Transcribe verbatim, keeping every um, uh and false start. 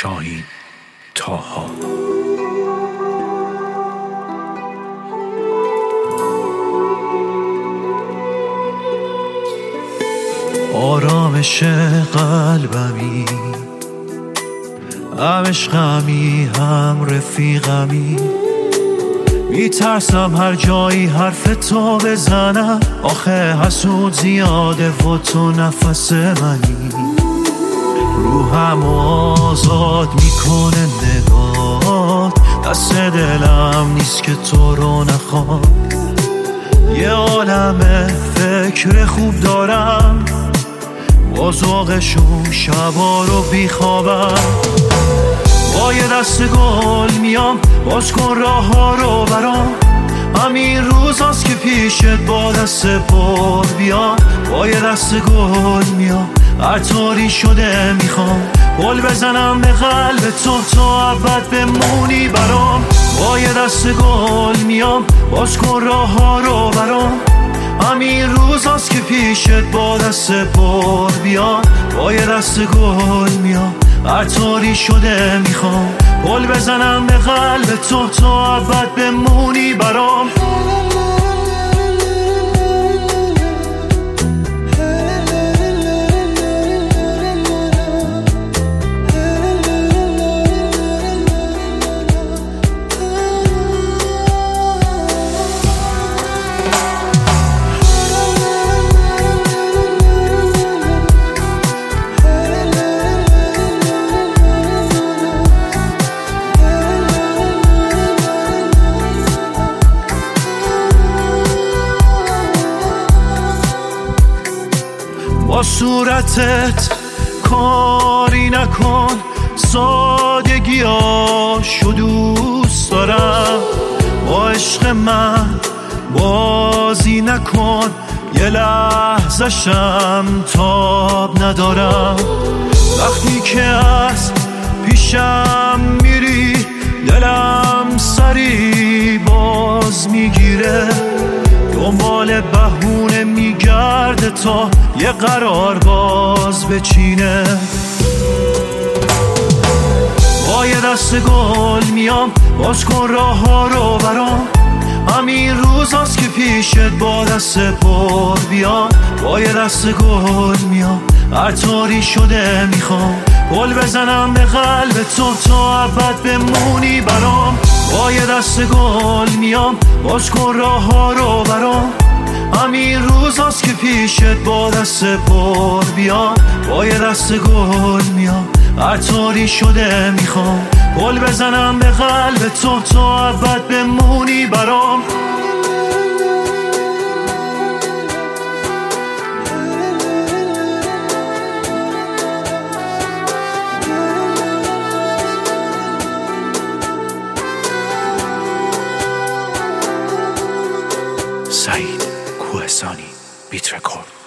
شاهین طاها. آرامش قلبمی، هم عشقمی هم رفیقمی، میترسم هر جایی حرف تو بزنم، آخه حسود زیاده و تو نفس منی. روحم آزاد میکنه نگات، دست دلم نیست که تو رو نخوام. یه عالم فکر خوب دارم، با ذوقشون شبا رو بیخوابم. با یه دست گل میام، باز کن راه ها رو برام. همین روز هست که پیشت با دست پر بیام. با یه دست گل میام، هر طوری شده میخوام گل بزنم به قلب تو تا ابد بمونی برام. با یه دست گل میام، باز کن راه ها رو برام. همین روز هست که پیشت با دست پر بیام. با یه دست گل میام، هر طوری شده میخوام گل بزنم به قلب تو تا ابد بمونی برام. با صورتت کاری نکن، سادگیاشو دوست دارم. با عشق من بازی نکن، یه لحظه‌شم تاب ندارم. وقتی که از پیشم میری، دلم سری باز میگیره. دنبال بهونه میگرده تا یه قرار باز بچینه. با یه دست گل میام، باز کن راه ها رو برام. همین روز هست که پیشت با دست پر بیام. با یه دست گل میام، هر طوری شده میخوام گل بزنم به قلب تو تا ابد بمونی برام. با یه دست گل میام، باز کن راه ها رو برام. همین روز هست که پیشت با دست پر بیام. با یه دست گل میام، هر طوری شده میخوام گل بزنم به قلب تو تا ابد بمونی برام. سعید کوهستانی بیت رکورد.